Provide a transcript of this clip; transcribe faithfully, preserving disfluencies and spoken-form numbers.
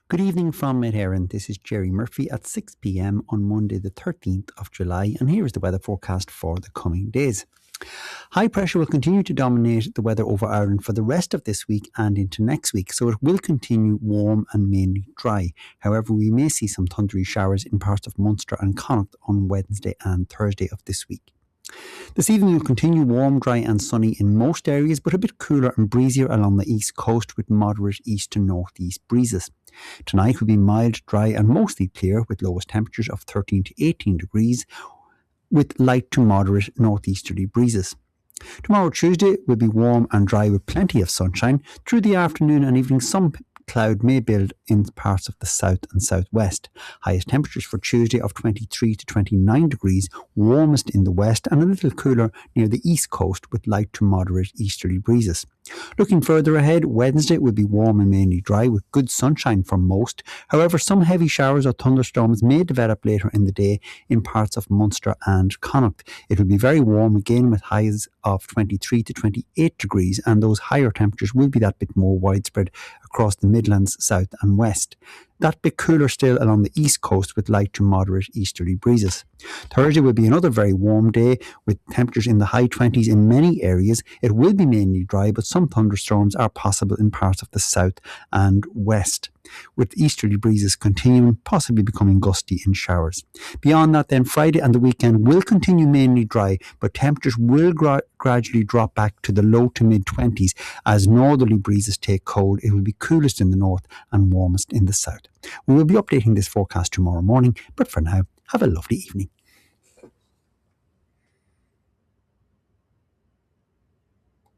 Good evening from Mid Éireann. This is Jerry Murphy at six p m on Monday, the thirteenth of July, and here is the weather forecast for the coming days. High pressure will continue to dominate the weather over Ireland for the rest of this week and into next week, so it will continue warm and mainly dry. However, we may see some thundery showers in parts of Munster and Connacht on Wednesday and Thursday of this week. This evening will continue warm, dry and sunny in most areas, but a bit cooler and breezier along the east coast with moderate east to northeast breezes. Tonight will be mild, dry and mostly clear with lowest temperatures of thirteen to eighteen degrees with light to moderate northeasterly breezes. Tomorrow, Tuesday, will be warm and dry with plenty of sunshine. Through the afternoon and evening, some cloud may build in parts of the south and southwest. Highest temperatures for Tuesday of twenty-three to twenty-nine degrees, warmest in the west and a little cooler near the east coast with light to moderate easterly breezes. Looking further ahead, Wednesday will be warm and mainly dry with good sunshine for most. However, some heavy showers or thunderstorms may develop later in the day in parts of Munster and Connacht. It will be very warm again with highs of twenty-three to twenty-eight degrees, and those higher temperatures will be that bit more widespread across the Midlands, south and west. That bit cooler still along the east coast with light to moderate easterly breezes. Thursday will be another very warm day with temperatures in the high twenties in many areas. It will be mainly dry, but some thunderstorms are possible in parts of the south and west, with easterly breezes continuing, possibly becoming gusty in showers. Beyond that then, Friday and the weekend will continue mainly dry, but temperatures will gra- gradually drop back to the low to mid twenties as northerly breezes take cold. It will be coolest in the north and warmest in the south. We will be updating this forecast tomorrow morning, but for now, have a lovely evening.